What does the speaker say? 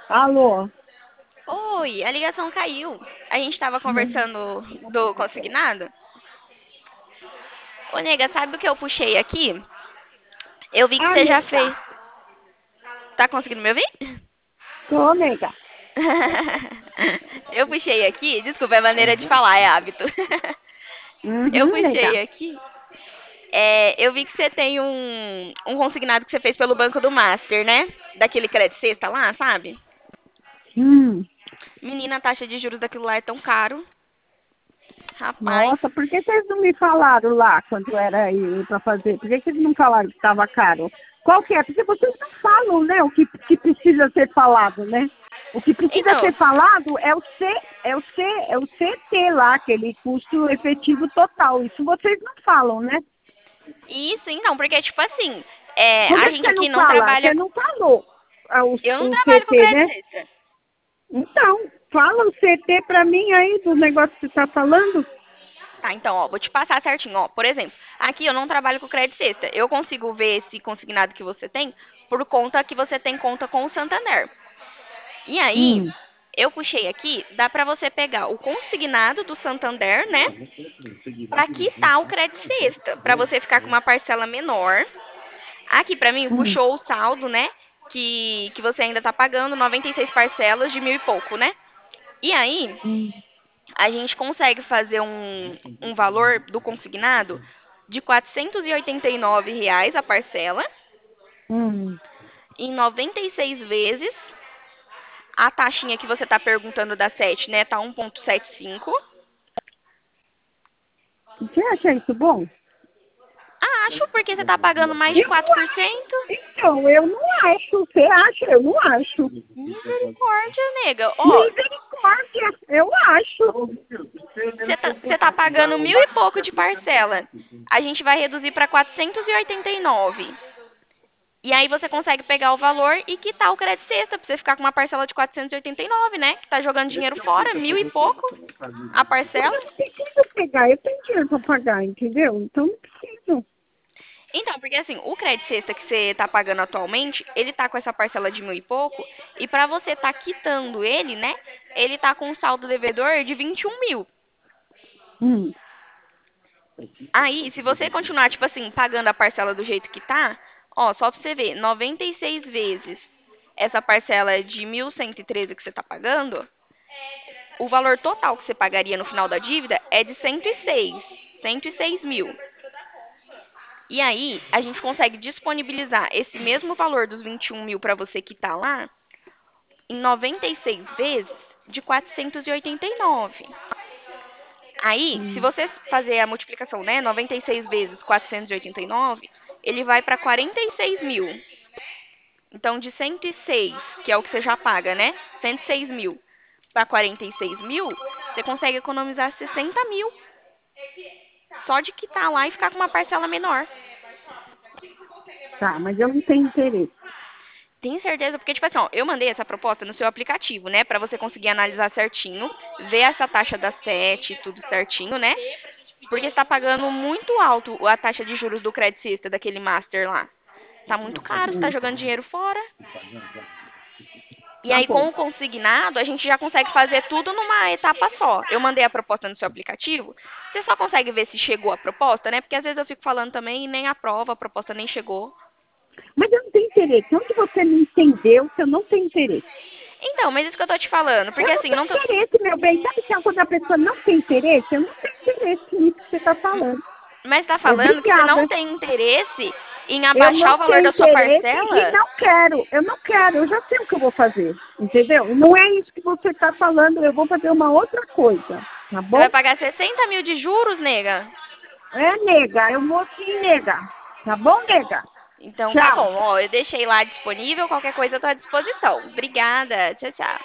Alô? Oi, a ligação caiu. A gente tava Hum. conversando do consignado. Ô, nega, sabe o que eu puxei aqui? Eu vi que Ah, você já nega. fez. Tá conseguindo me ouvir? Tô, nega. Eu puxei aqui, desculpa, é maneira de falar, é hábito. Eu Uhum, nega. puxei aqui. Eu vi que você tem um consignado que você fez pelo Banco do Master, né? Daquele crédito sexta lá, sabe? Hum. Menina, a taxa de juros daquilo lá é tão caro. Rapaz. Nossa, por que vocês não me falaram lá quando era aí pra fazer? Por que vocês não falaram que estava caro? Qual que é? Porque vocês não falam, né? O que precisa ser falado, né? O que precisa Então, ser falado é o CT lá, aquele custo efetivo total. Isso vocês não falam, né? isso então, porque tipo assim, Como a é que gente você aqui não não fala? Você trabalha. não falou Eu não o trabalho com CT, né? crédito extra. Então, fala o CT pra mim aí do negócio que você tá falando. Tá, então, ó, vou te passar certinho, ó. Por exemplo, aqui eu não trabalho com crédito sexta. Eu consigo ver esse consignado que você tem por conta que você tem conta com o Santander. E aí, Hum, eu puxei aqui, dá pra você pegar o consignado do Santander, né? Pra quitar o crédito sexta, pra você ficar com uma parcela menor. Aqui pra mim hum, puxou o saldo, né? Que você ainda tá pagando 96 parcelas de mil e pouco, né? E aí, hum, a gente consegue fazer um valor do consignado de R$ 489 a parcela, hum. em 96 vezes. A taxinha que você está perguntando da 7, né, tá 1,75. Você acha isso bom? Ah, acho porque você está pagando mais de Eu não acho. 4%. Então, eu não acho. Você acha? Eu não acho. Misericórdia, nega. Ó, Misericórdia, eu acho. você tá pagando mil e pouco de parcela. A gente vai reduzir para 489. E aí você consegue pegar o valor e quitar o crédito sexta, pra você ficar com uma parcela de 489, né? Que tá jogando dinheiro fora, mil e pouco a Mas parcela. eu não preciso pegar, eu tenho dinheiro para pagar, entendeu? Então não preciso. Então, porque assim, o crédito sexta que você tá pagando atualmente, ele tá com essa parcela de mil e pouco, e pra você tá quitando ele, né? Ele tá com um saldo devedor de 21 mil. Hum, Aí, se você continuar, tipo assim, pagando a parcela do jeito que tá, ó, só pra você ver, 96 vezes essa parcela de 1.113 que você tá pagando, o valor total que você pagaria no final da dívida é de 106 mil. E aí, a gente consegue disponibilizar esse mesmo valor dos 21 mil para você quitar lá em 96 vezes de 489. Aí, se hum. você fazer a multiplicação, né, 96 vezes 489, ele vai para 46 mil. Então, de 106, que é o que você já paga, né? 106 mil para 46 mil, você consegue economizar 60 mil só de quitar lá e ficar com uma parcela menor. Tá, mas eu não tenho interesse. Tem certeza? Porque, tipo assim, ó, eu mandei essa proposta no seu aplicativo, né? Pra você conseguir analisar certinho, ver essa taxa da SET, tudo certinho, né? Porque você tá pagando muito alto a taxa de juros do Credit Sista, daquele Master lá. Tá muito caro, você tá Hum, jogando dinheiro fora. E tá aí, bom. com o consignado, a gente já consegue fazer tudo numa etapa só. Eu mandei a proposta no seu aplicativo. Você só consegue ver se chegou a proposta, né? Porque às vezes eu fico falando também e nem aprova, a proposta nem chegou. Mas eu não tenho interesse. Onde você me entendeu que eu não tenho interesse? Então, mas isso que eu tô te falando. Porque Eu não assim, tenho não tô... interesse, meu bem. Sabe que quando a pessoa não tem interesse? Eu não tenho interesse nisso que você está falando. Mas tá falando que você não Obrigada. tem interesse em Eu abaixar não o valor tenho da sua interesse e parcela? não quero. Eu não quero. Eu já sei o que eu vou fazer. Entendeu? Não é isso que você está falando. Eu vou fazer uma outra coisa. Tá Você vai bom? pagar 60 mil de juros, nega? É, nega. Eu vou sim, nega. Tá bom, nega? Então tá Tchau. bom, ó, eu deixei lá disponível, qualquer coisa eu tô à disposição. Obrigada, tchau, tchau.